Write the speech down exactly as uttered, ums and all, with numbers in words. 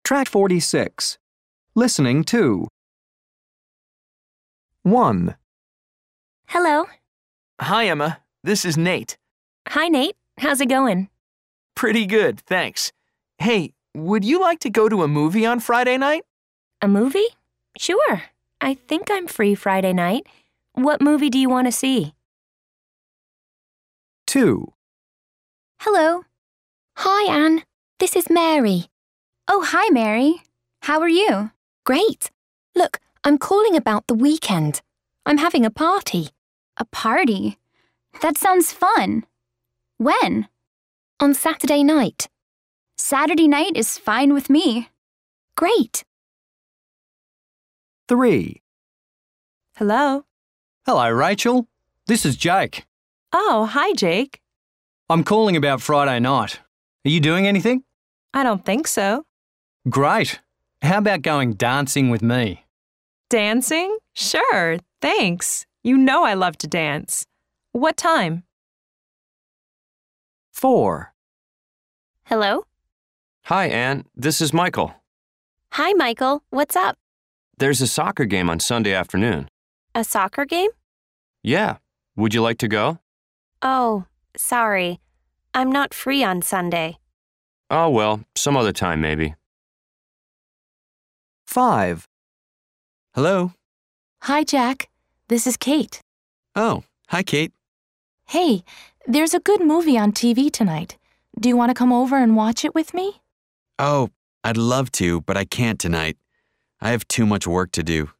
Track forty-six. Listening to. one. Hello. Hi, Emma. This is Nate. Hi, Nate. How's it going? Pretty good, thanks. Hey, would you like to go to a movie on Friday night? A movie? Sure. I think I'm free Friday night. What movie do you want to see? two. Hello. Hi, Anne. This is Mary. Oh, hi, Mary. How are you? Great. Look, I'm calling about the weekend. I'm having a party. A party? That sounds fun. When? On Saturday night. Saturday night is fine with me. Great. three. Hello. Hello, Rachel. This is Jake. Oh, hi, Jake. I'm calling about Friday night. Are you doing anything? I don't think so. Great. How about going dancing with me? Dancing? Sure, thanks. You know I love to dance. What time? four. Hello? Hi, Anne. This is Michael. Hi, Michael. What's up? There's a soccer game on Sunday afternoon. A soccer game? Yeah. Would you like to go? Oh, sorry. I'm not free on Sunday. Oh, well, some other time maybe. five. Hello. Hi, Jack. This is Kate. Oh, hi, Kate. Hey, there's a good movie on T V tonight. Do you want to come over and watch it with me? Oh, I'd love to, but I can't tonight. I have too much work to do.